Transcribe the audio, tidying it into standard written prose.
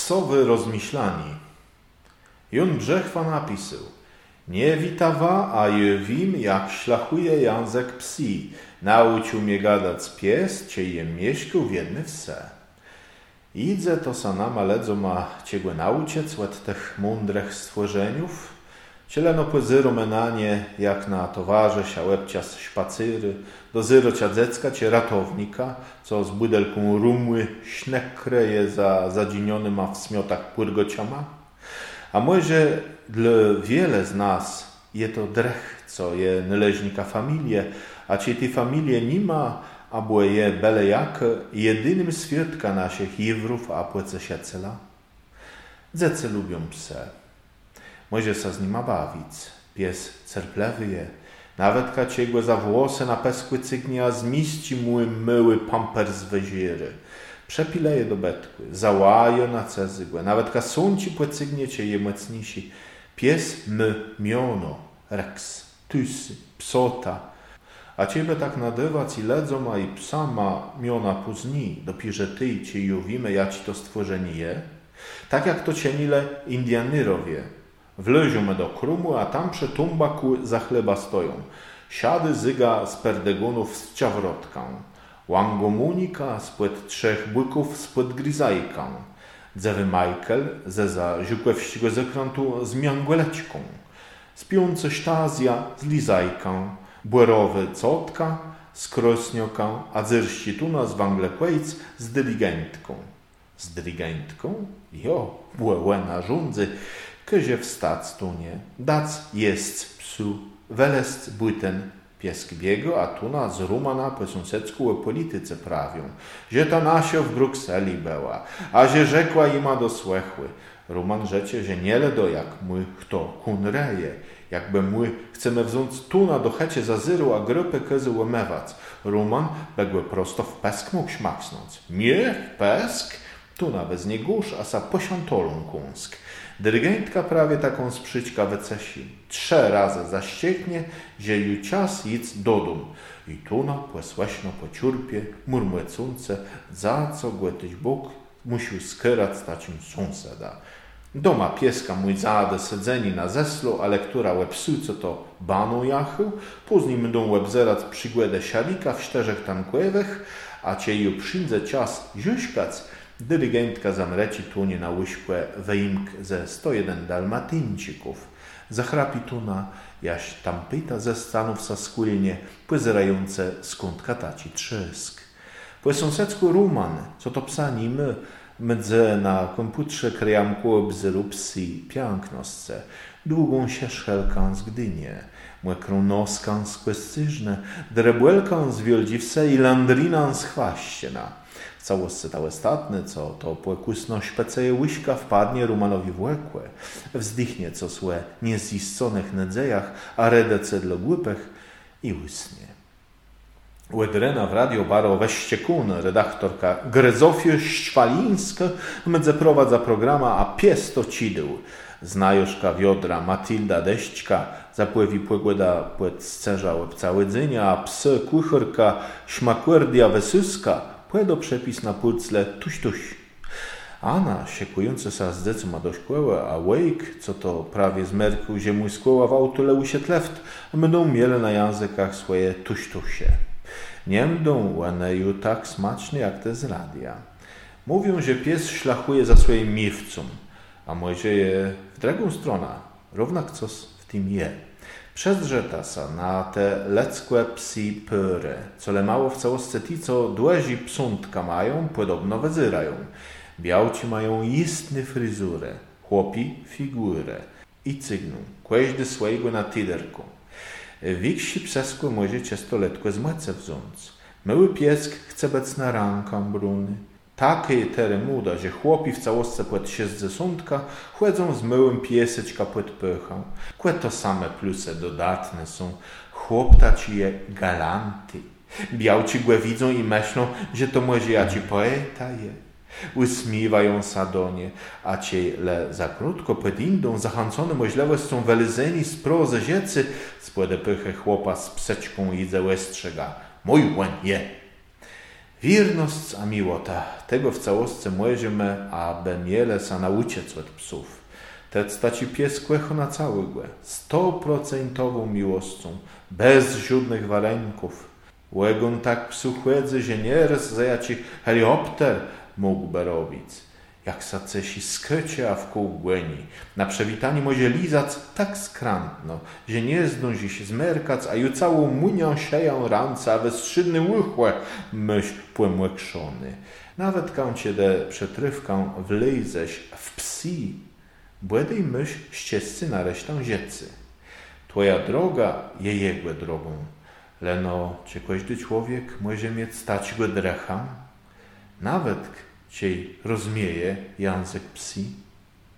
psowy rozmyślani. Jon Brzechwa napisał: nie witawa, a je wiem, jak szlachuje język psi. Nauczył mnie gadać pies, cie je mieszkał w jednej wse. Idzie to sa nama ledzo ma ciegłe nauczyć od tych mądrych stworzeniów. Cieleno pozyro menanie, jak na towarzysz, a łebcias szpacyry, do zyrocia dziecka cie ratownika, co z budelką rumły śnieg kreje za zadzieniony ma w smiotach płyrgociama. A może dla wiele z nas je to drech, co je należnika familie, a cie tej familie nie ma, albo je byle jak jedynym świadka naszych jewrów, a płece siecela. Dzieci lubią pse. Może sa z nima bawić. Pies cierpliwy je. Nawet kaciego za włosy na peskły cygnie, a zmiści mu myły pampers weziry. Przepileje do betku, załaje na cezygłe. Nawet ka sunci płecygniecie je mocnisi. Pies miono, rex, tysy, psota. A ciebie tak nadywać i ledzą, a i psa ma miona później, dopierze ty i cię jowimy, ja ci to stworzenie je. Tak jak to cienile Indianyrowie. Wlezią do krumu, a tam przy tumbaku za chleba stoją. Siady zyga z perdegunów z ciawrotką. Łangomunika spod trzech byków spod gryzajką. Dzewy Michael ze za ziukłewściego zakrętu z miangłeleczką. Spiące sztazja z lizajką. Błerowy cotka z krosnioką, a zyrści tuna z wanglepłejc z dyligentką. Z dyrigentką? Jo, błełe na żundzy. Kyzie wstać tunie, dac jest psu, welest błyten piesk biego, a tuna z Rumana po sąsiedzku o polityce prawią. Że ta nasio w Brukseli była, a że rzekła ima do słechły. Ruman rzecie, że niele do jak my kto kunreje. Jakby my chcemy wziąć tuna do checie za zyru, a grupy kezy łemewać. Ruman begły prosto w pesk mógł szmaksnąć. Nie, w pesk? Tuna bez niegłusz, a sa posiantolą kunsk. Dyrygentka prawie taką sprzyczka wecesi. 3 razy zaścieknie, że ju czas idź do dum. I tuna płesłeśno po ciurpie, murmłecunce, za co głetyś Bóg musił skyrać stacim sąseda. Doma pieska mój zaade sedzeni na zeslu, ale która łepsu, co to banu jachył, później będą łebzerać przygłedę sialika w czterzech tankłewech, a cie ju przyjdzie czas ziuśkać, dyrygentka zamreci tunie na łyśkłe weimk ze 101 dalmatyńczyków. Zachrapi tuna, jaś tam pyta ze stanów saskólnie, płyzerające skąd kataci trzysk. Po sąsiedzku Ruman, co to psa nimy, mdze na komputrze krejamku obzyru psi pięknosce, długą się szhelkę z Gdynie, młykrą noskę z Kłescyżne, drebłelkę z Wioldziwce i landrinę z Chwaściena. W całości ta ostatnie, co to płekusno szpeceje łyśka wpadnie Rumanowi w łekłe, wzdychnie co słe niezisconych nedzejach, a redece dla głupych i łysnie. Łedrena w radio baro weściekun, redaktorka Grezofio Szczwalińska mdze prowadza programa, a pies to cidył. Znajoszka wiodra Matylda Deśćka zapływi płegłeda płet scerza łebca łedzynia, a psy kuchorka Szmakwerdia Wesyska płedo przepis na pulcle tuś. Ana, siekujące sa z decu ma dość kłełe, a Wake, co to prawie z merku ziemu skłoła w autoleł się tleft, będą miele na językach swoje tuś-tusie. Nie będą one ju tak smaczne jak te z radia. Mówią, że pies szlachuje za swoim miewcą, a może je w drugą stronę, równak co w tym je. Przedrze tasa na te leckłe psi pyry, co le mało w całości ti, co dłezi psątka mają, podobno wezyrają. Białci mają istne fryzury, chłopi figurę i cygną, kłeźdy swojego na tyderku. Wiksi psesku może ciestoletko z młece wząc. Myły piesk chce bec na rankę bruny. Takie tery muda, że chłopi w całości płet się z zesądka chłedzą z myłym pieseczka płet pychą. Kłe to same plusy dodatne są. Chłoptaci je galanty. Białci głę widzą i myślą, że to może ja ci poeta je. Usmiewają sadonie, a cie le za krótko pod indą zachęcone możliwością welyzeni z prozy ziecy z płede pychy chłopa z pseczką i zełestrzega. Mój łen je. Wierność a miłota, tego w całostce możemy, aby miele sa nauczyć od psów. Te staci pies kłecho na cały głę, 100% miłością, bez żadnych warenków. Łegon tak psu chłedzy, że nieraz zajaci helikopter mógłby robić. Jak sa cesi skrecie, a w kół głeni. Na przewitanie może lizac tak skrantno, że nie zdąży się zmerkać, a ju całą munią sieją rance, a wystrzydny łychłe myśl płemłekrzony. Nawet kącie de przetrywką wlejześ w psi, błedej myśl ścieżcy na resztę ziecy. Twoja droga je jego drogą. Leno, czy każdy człowiek może mieć stać go drecham? Nawet cię rozmieje język psi.